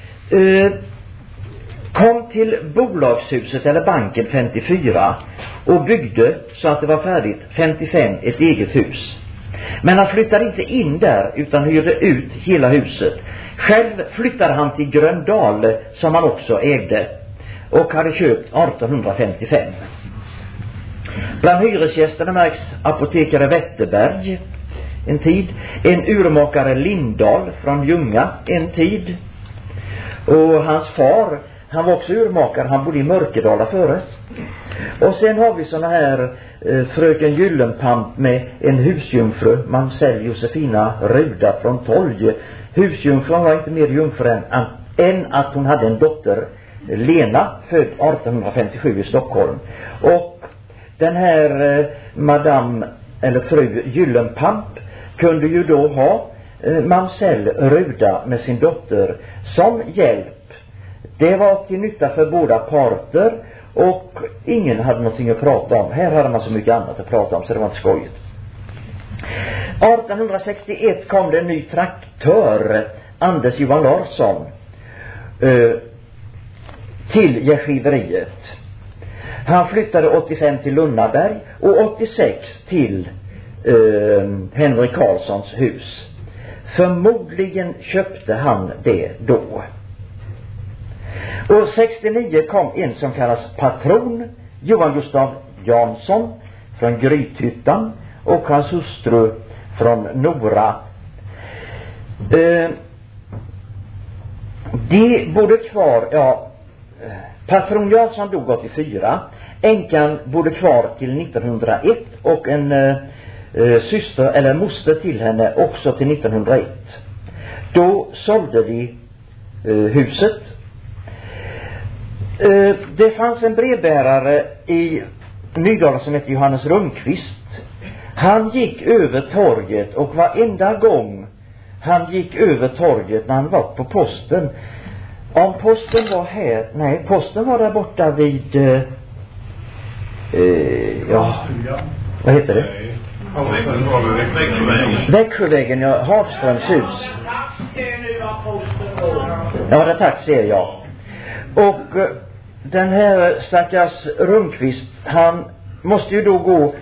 kom till bolagshuset eller banken 54 och byggde så att det var färdigt 55 ett eget hus. Men han flyttade inte in där utan hyrde ut hela huset. Själv flyttade han till Gröndal som han också ägde och hade köpt 1855. Bland hyresgästerna märks apotekare Wetterberg en tid, en urmakare Lindahl från Ljunga en tid, och hans far, han var också urmakare, han bodde i Mörkedala före. Och sen har vi såna här fröken Gyllenpamp med en husjungfru, Mamsell Josefina Ruda från Tolje. Husjungfrun var inte mer jungfru än att hon hade en dotter, Lena, född 1857 i Stockholm. Och den här madame eller fru Gyllenpamp kunde ju då ha Mamsell Ruda med sin dotter som hjälp. Det var till nytta för båda parter, och ingen hade någonting att prata om. Här hade man så mycket annat att prata om så det var inte skojigt. 1861 kom det en ny traktör, Anders Johan Larsson, till gästgiveriet. Han flyttade 85 till Lunnaberg och 86 till Henrik Karlssons hus. Förmodligen köpte han det då. Och 69 kom en som kallas patron, Johan Gustav Jansson från Grythyttan, och hans hustru från Nora. De bodde kvar, patron Jansson dog 84, änkan bodde kvar till 1901 och en syster eller moster till henne också till 1901. Då sålde de huset. Det fanns en brevbärare i Nydala som hette Johannes Rundqvist. Han gick över torget, och varenda gång han gick över torget när han var på posten, om posten var här, nej, posten var där borta vid vad heter det? Växjövägen, ja, Hagströms hus. Ja, det tack ser jag. Och den här stackars Rundqvist, han måste ju då gå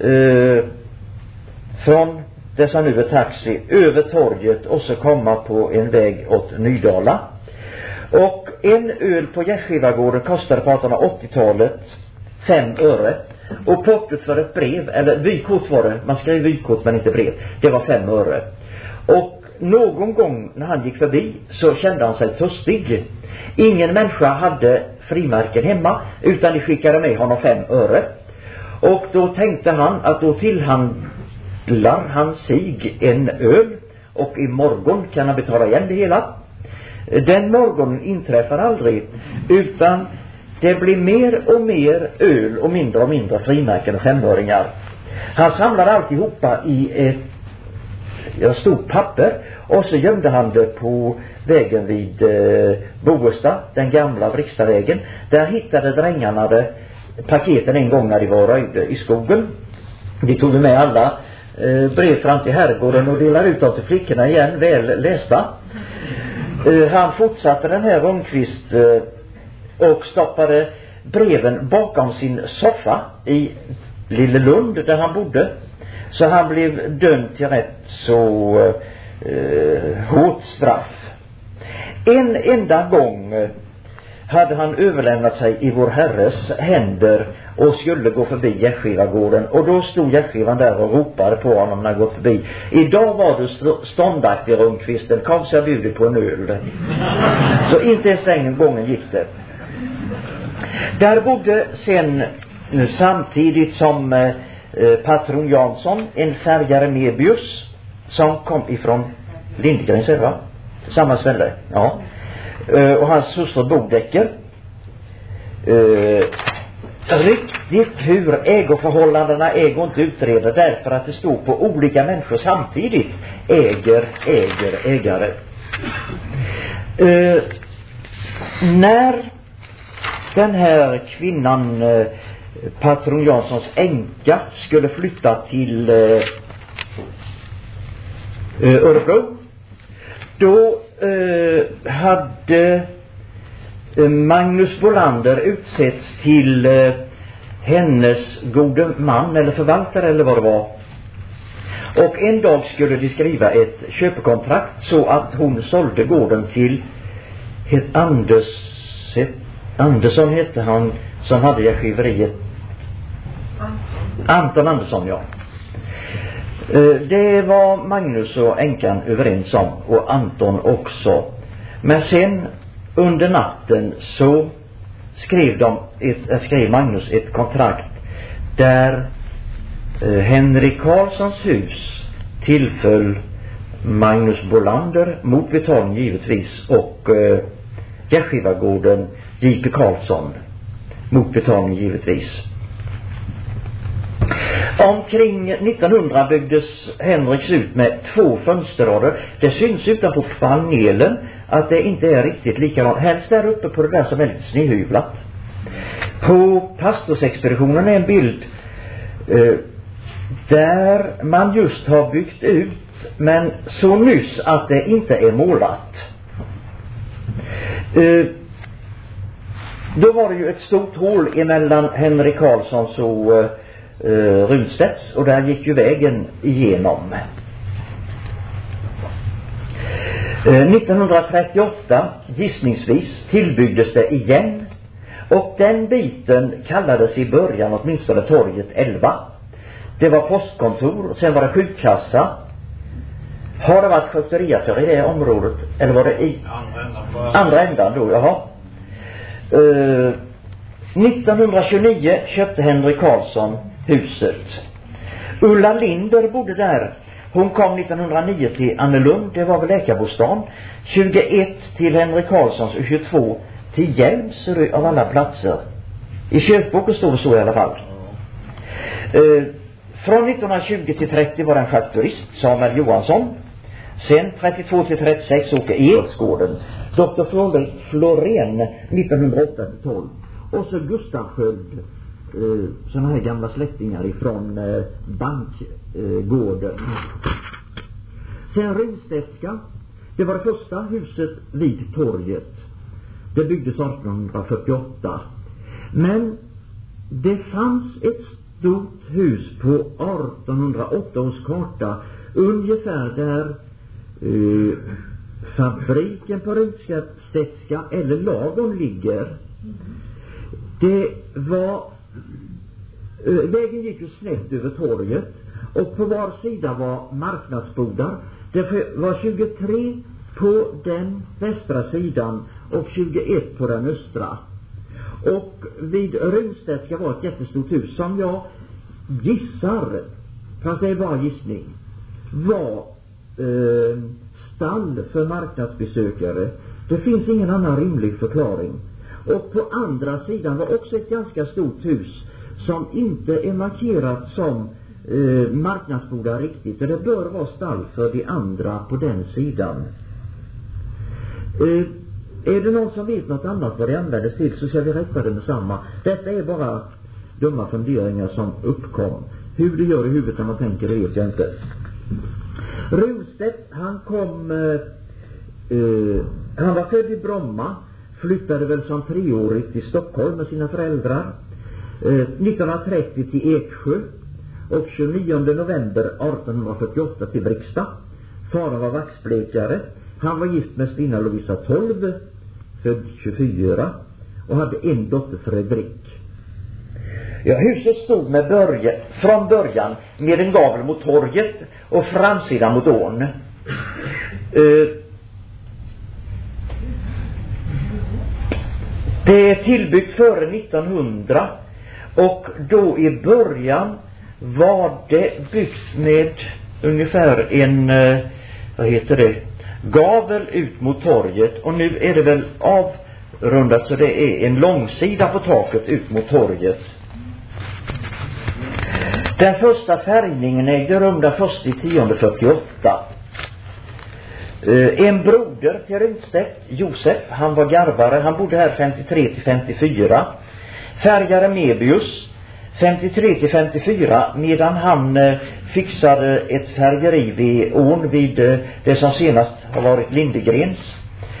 från dessa nu taxi över torget och så komma på en väg åt Nydala. Och en öl på Gästgivargården kostade på 1880-talet 5 öre. Och portot för ett brev, eller vykort var det, man skrev vykort men inte brev, det var 5 öre. Och någon gång när han gick förbi så kände han sig törstig. Ingen människa hade frimärken hemma, utan de skickade med honom 5 öre. Och då tänkte han att då bevittlar han sig en öl och imorgon kan han betala igen det hela. Den morgonen inträffar aldrig, utan det blir mer och mer öl och mindre frimärken och femöringar. Han samlade alltihopa i ett stort papper och så gömde han det på vägen vid Boesta, den gamla Vrikstavägen. Där hittade drängarna det paketen en gång när de var röjde i skogen. De tog med alla brev fram till herrgården och delade ut dem till flickorna igen, väl lästa. Han fortsatte den här Rundqvist och stoppade breven bakom sin soffa i Lille Lund där han bodde. Så han blev dömd till rätt så hårt straff. En enda gång hade han överlämnat sig i vår Herres händer och skulle gå förbi Gärsskivagården, och då stod Gärsskivan där och ropade på honom när han gått förbi: idag var du ståndaktig Rundqvisten, kom så jag bjuder på en öl. Så inte ens den gången gick det. Där bodde sen samtidigt som patron Jansson en färgare Mebius som kom ifrån Lindgren, säger va? Samma ställe, ja. Och hans hustru Bodäcker. Riktigt hur ägoförhållandena äger inte utreda, därför att det står på olika människor samtidigt ägare. När den här kvinnan, patron Janssons änka, skulle flytta till Örebro, då hade Magnus Bolander utsetts till hennes gode man eller förvaltare eller vad det var. Och en dag skulle de skriva ett köpekontrakt så att hon sålde gården till Andersson hette han som hade gärskiveriet. Anton Andersson, ja. Det var Magnus och änkan överens om, och Anton också. Men sen under natten så skrev Magnus ett kontrakt där Henrik Karlssons hus tillföll Magnus Bolander mot betalning givetvis, och Gärskivagården J.P. Karlsson mot betalning givetvis. Omkring 1900 byggdes Henriks ut med 2 fönsterrader. Det syns utanpå panelen att det inte är riktigt likadant. Helst där uppe på det där som är lite snedhyvlat. På pastorsexpeditionen är en bild där man just har byggt ut, men så nyss att det inte är målat. Då var det ju ett stort hål emellan Henrik Karlssons och Runstedts, och där gick ju vägen igenom. 1938 gissningsvis tillbyggdes det igen, och den biten kallades i början åtminstone torget 11. Det var postkontor, sen var det sjukkassa. Har det varit sköteriater i det området, eller var det i andra ändan då? Jaha. 1929 köpte Henrik Karlsson huset. Ulla Linder bodde där. Hon kom 1909 till Annelund, det var väl läkarbostad. 21 till Henrik Karlssons och 22 till Hjälmsrö av alla platser. I köpboken står det så i alla fall. Från 1920 till 30 var det en schaktorist, Samuel Johansson. Sen 32 till 36 Åke Edsgården. Dr. Florén 1908-12. Och så Gustav Sköld, såna här gamla släktingar ifrån bankgården. Sen Runstedtska, det var det första huset vid torget. Det byggdes 1848. Men det fanns ett stort hus på 1808 års karta, ungefär där fabriken på Runstedtska eller lagom ligger. Det var vägen gick ju snett över torget, och på var sida var marknadsbodar. Det var 23 på den västra sidan och 21 på den östra. Och vid Runstedtska var ett jättestort hus som jag gissar fast det är bara gissning, var stall för marknadsbesökare. Det finns ingen annan rimlig förklaring. Och på andra sidan var också ett ganska stort hus som inte är markerat som marknadsbodar riktigt. Och det bör vara stall för de andra på den sidan. Är det någon som vet något annat vad det användes till, så ska vi rätta det med samma. Detta är bara dumma funderingar som uppkom. Hur det gör i huvudet när man tänker, det vet jag inte. Runstedt, han var född i Bromma, flyttade väl som 3-årig till Stockholm med sina föräldrar. 1930 till Eksjö och 29 november 1848 till Vrigstad. Faren var vaxblekare. Han var gift med Stina Lovisa 12, född 24, och hade en dotter, Fredrik. Ja, huset stod från början med en gavel mot torget och framsidan mot ån. Det är tillbyggt före 1900, och då i början var det byggt med ungefär en gavel ut mot torget, och nu är det väl avrundat så det är en långsida på taket ut mot torget. Den första färgningen ägde rum den 1/10/48. En broder till Runstedt, Josef, han var garvare, han bodde här 53 till 54. Färgare Mebius 53 till 54, medan han fixade ett färgeri vid ån vid det som senast har varit Lindegrens.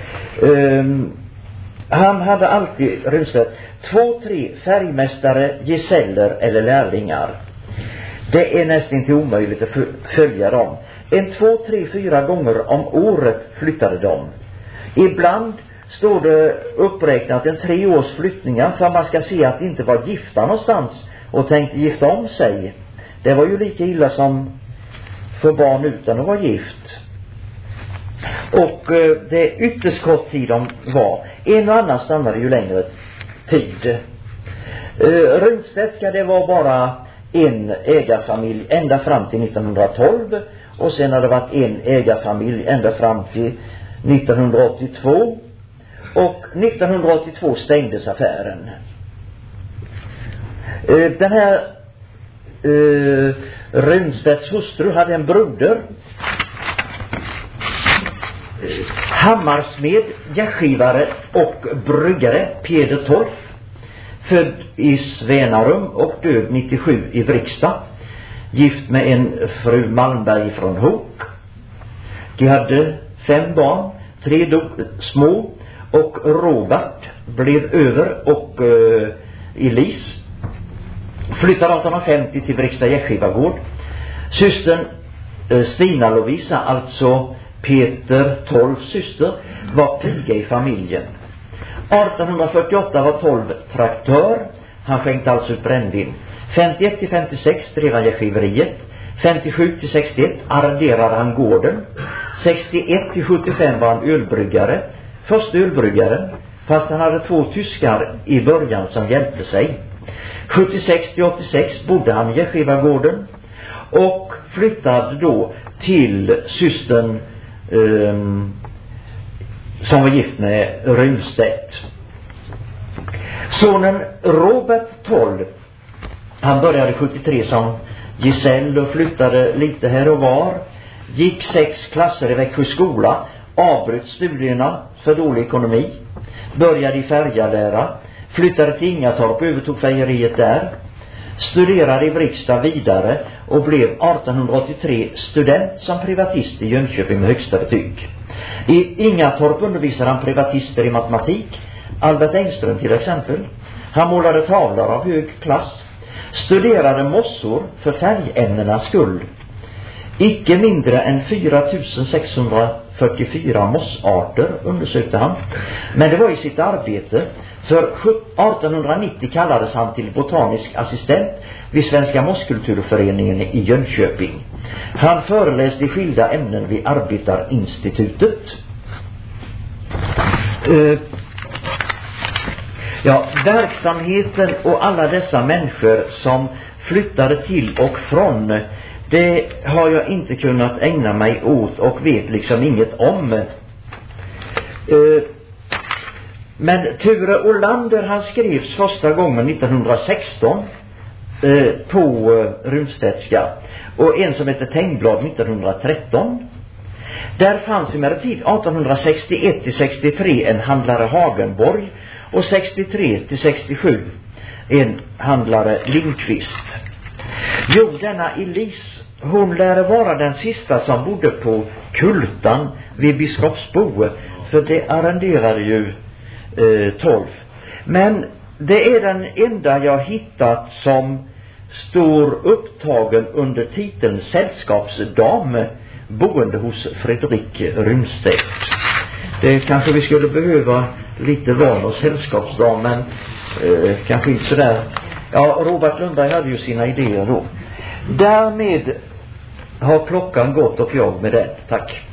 Han hade alltid, Runstedt, 2-3 färgmästare, gesäller eller lärlingar. Det är nästan inte omöjligt att följa dem. 2, 3, 4 gånger om året flyttade de. Ibland står det uppräknat 3 års flyttningar, för man ska se att det inte var gifta någonstans och tänkte gifta om sig. Det var ju lika illa som för barn utan att vara gift. Och det är ytterst kort tid de var. En och annan stannade ju längre tid. Runstedt ska det var bara en ägarfamilj ända fram till 1912, och sen har det varit en ägarfamilj ända fram till 1982, och 1982 stängdes affären. Den här Runstedts hustru hade en broder, hammarsmed, gästgivare och bryggare, Peder Torf, född i Svenarum och död 97 i Vrigstad, gift med en fru Malmberg från Hok. De hade 5 barn, 3 små, och Robert blev över, och Elise flyttade 1850 till Vrigstad gästgivargård. Systern Stina Lovisa, alltså Peter Torfs syster, var piga i familjen. 1848 var 12 traktör. Han skänkte alltså ut brännvin. 51 till 56 drev han gästgiveriet. 57 till 61 arrenderade han gården. 61 till 75 var han ölbryggare. Första ölbryggaren, fast han hade 2 tyskar i början som hjälpte sig. 76 till 86 bodde han i gästgivargården och flyttade då till systern som var gift med Runstedt. Sonen Robert 12, han började 73 som gesäll och flyttade lite här och var. Gick 6 klasser i Växjö skola, avbröt studierna för dålig ekonomi, började i färgalära, flyttade till Ingatorp och övertog färgeriet där. Studerade i Vrigstad vidare och blev 1883 student som privatist i Jönköping med högsta betyg. I Ingatorp undervisade han privatister i matematik, Albert Engström till exempel. Han målade tavlor av hög klass, studerade mossor för färgämnenas skull. Icke mindre än 4644 mossarter undersökte han. Men det var i sitt arbete. För 1890 kallades han till botanisk assistent vid Svenska mosskulturföreningen i Jönköping. Han föreläste i skilda ämnen vid Arbetarinstitutet. Verksamheten och alla dessa människor som flyttade till och från, Det har jag inte kunnat ägna mig åt och vet liksom inget om. Men Ture Olander, han skrevs första gången 1916 på runstedtska, och en som heter Tengblad 1913. Där fanns emellertid 1861-63 en handlare Hagenborg och 63-67 en handlare Lindqvist. Jo, denna Elise, hon lär vara den sista som bodde på Kultan vid Biskopsbo, för det arrenderade ju 12. Men det är den enda jag hittat som står upptagen under titeln sällskapsdam, boende hos Fredrik Runstedt. Det kanske vi skulle behöva lite van och sällskapsdam, men kanske inte sådär. Ja, Robert Lundberg hade ju sina idéer då. Därmed har klockan gått och jag med det. Tack.